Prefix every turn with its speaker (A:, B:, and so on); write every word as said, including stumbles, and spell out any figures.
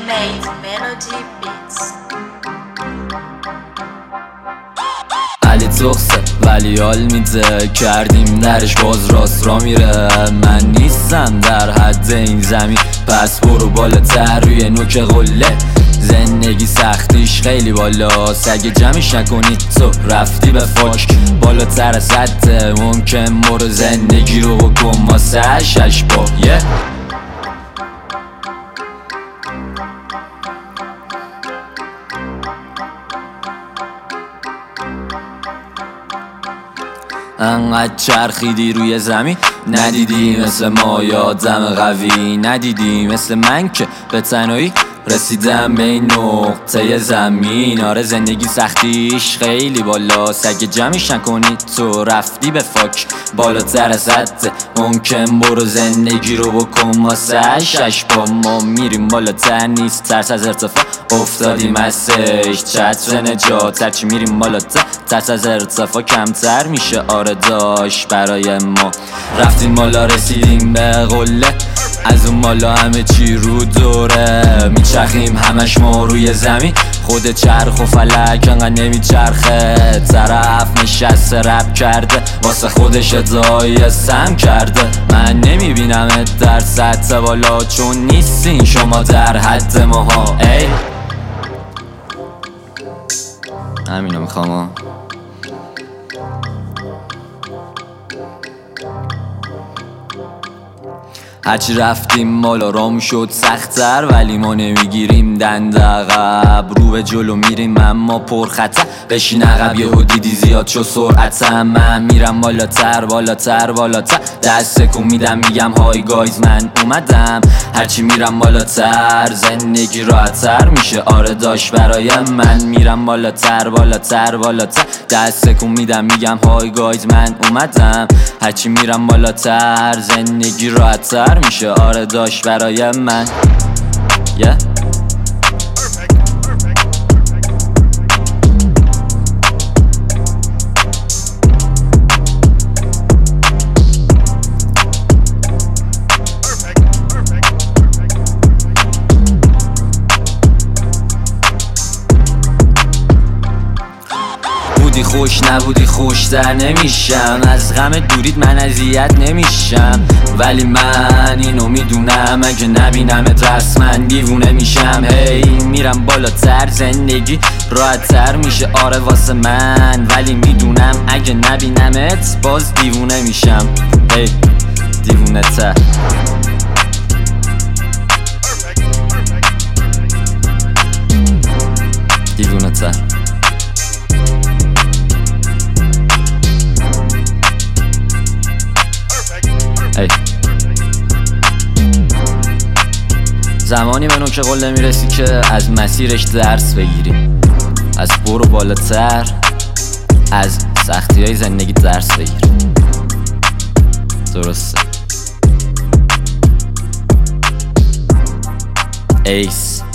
A: Made Melody Beats.
B: علی تخصه ولی حال میده، کردیم درش باز راست را میره. من نیستم در حد این زمین، پس برو بالاتر روی نوک قله. زندگی سختیش خیلی بالا، سگ جمعش نکنی تو رفتی به فاک. بالاتر از حد ممکن برو زندگی رو بکن واسه شش با یه انقدر چرخیدی روی زمین، ندیدی مثل ما یادم قوی، ندیدی مثل من که به تنهایی رسیدم به این نقطه زمین. آره زندگی سختیش خیلی بالا، سگ جمعش نکنی تو رفتی به فاک. بالاتر از حد ممکن برو زندگی رو بکن واسه شش با. ما میریم بالاتر نیست ترس از ارتفاع، افتادیم از سش چتر نجات. هرچی میریم بالاتر ترس از ارتفاع کمتر میشه. آره داشت برای ما رفتیم بالا رسیدیم به قله، از اون بالا همه چی رو دوره. میچرخیم همش ما روی زمین، خود چرخ و فلک انقدر نمیچرخه. طرف نشسته رپ کرده واسه خودش ادعای سم کرده. من نمیبینمت در سطح بالا، چون نیستین شما در حد ماها. ای همینو میخوام. هرچی رفتیم بالا رام شد سخت‌تر، ولی ما نمیگیریم دند عقب. رو به جلو میریم اما پر خطر، بشین عقب یهو دیدی زیاد شو سرعتم. من میرم بالاتر بالاتر بالاتر، دست کن میدم میگم های گایز من اومدم. هرچی میرم بالاتر زندگی راحت‌تر میشه. آره داشت برای من میرم بالاتر بالاتر بالاتر، دست کن میدم میگم های گایز من اومدم. هرچی میرم بالاتر زندگی راحت‌تر میشه. آره داشت برای من yeah. بودی خوش نبودی خوشتر نمیشم، از غم دوریت من اذیت نمیشم. ولی من اینو میدونم اگه نبینمت رسما دیوونه میشم. هی hey, میرم بالاتر زندگی راحت‌تر میشه. آره واسه من، ولی میدونم اگه نبینمت باز دیوونه میشم. هی hey, دیوونه تر دیوونه تر ای. زمانی به نوک قله میرسی که از مسیرش درس بگیری، از برو بالاتر از سختی های زندگی درس بگیری. درسته ایس.